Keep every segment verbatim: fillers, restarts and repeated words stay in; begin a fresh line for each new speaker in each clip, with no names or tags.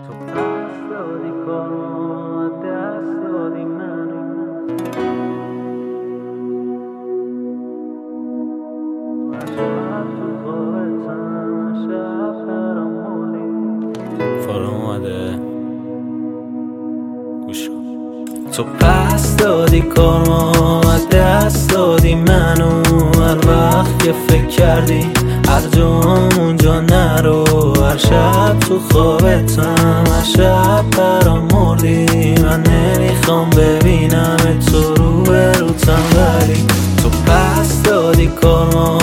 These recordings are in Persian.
تو پس دادی کارو دست دادی منو شب تو خوابتم شب فرامولی
فارم اومده گوش کن. تو پس دادی کارو دست دادی منو هر وقت که فکر کردی هر جا اونجا نرو هر شب تو خوابتم هر شب برام مردی من نمیخوام ببینم تو رو به روتم ولی تو پس دادی کارو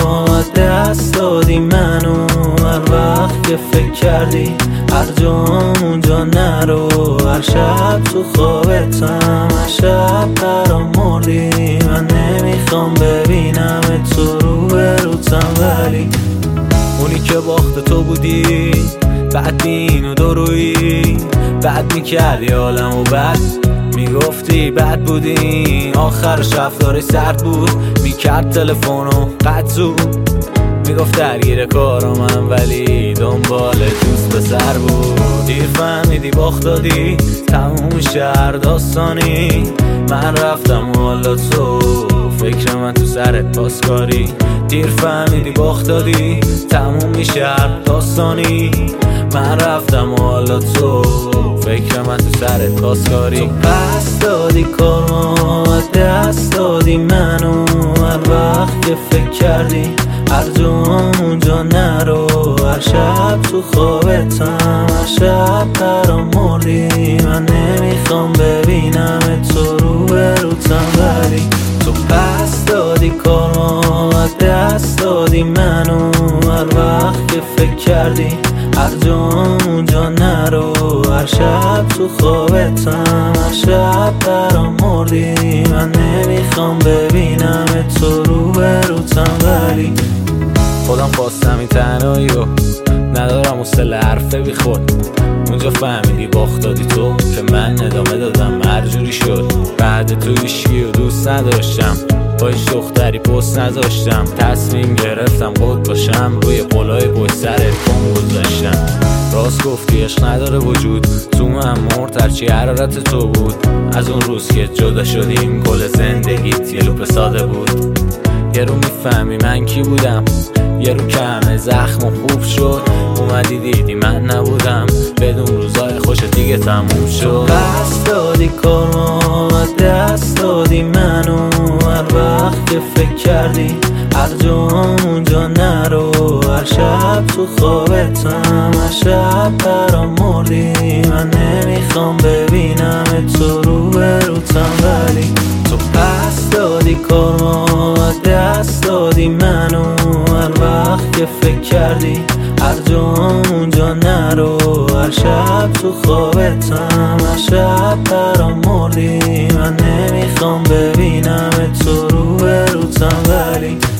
دست دادی منو هر وقت که فکر کردی هر جا اونجا نرو هر شب تو خوابتم هر شب برام مردی من نمیخوام ببینم تو رو به روتم ولی اونی که باخت تو بودی بعد اینو درویی بعد میکردی عالم و بعد میگفتی بد بودی آخرش رفتارش سرد بود میکرد تلفنو قطع میگفت درگیر کارم ولی دنبال دوست پسر بود دیر فهمیدی باخت دادی تموم شهر داستانی من رفتم و حالا تو فکر من تو سرت پاسکاری دیر فهمیدی باخت دادی تموم شهر داستانی من رفتم و حالا تو فکر من تو سرت پاسکاری تو پس دادی کارو دست دادی منو هر وقت که فکر کردی هر جا اونجا نرو هر شب تو خوابتم هر شب برام مردی من نمیخوام ببینم تو رو به روتم ولی تو پس دادی کارو دست دادی منو هر وقت که فکر کردی هر جا اونجا نرو هر شب تو خوابتم هر شب برام مردی من نمیخوام ببینم تو رو به روتم ولی خودم خواستم این تنهایی رو ندارم حوصله حرفه بی خود اونجا فهمیدی باخت دادی تو که من ادامه دادم مرجوری شد بعد تو هیچکی رو دوست نداشتم با هیچ دختری پست نذاشتم تصمیم گرفتم خود باشم روی قلای پشت سرت پام گذاشتم راست گفتی عشق نداره وجود تو من مرد هرچی حرارت تو بود از اون روز که جدا شدیم کل زندگیت یه لوپ ساده بود یه رو میفهمی من کی بودم یه رو که همه زخم و خوب شد اومدی دیدی من نبودم بدون روزای خوش دیگه تموم شد پس دادی کارو دست دادی منو هر وقت که فکر کردی هر جا اونجا نرو هر شب تو خوابتم هر شب برام مردی من نمیخوام ببینم تو رو به روتم ولی تو پس دادی کارو دست دادی منو هر وقت که فکر کردی هر جا اونجا نرو هر شب تو خوابتم هر شب برام مردی من نمیخوام ببینم تو رو به روتم ولی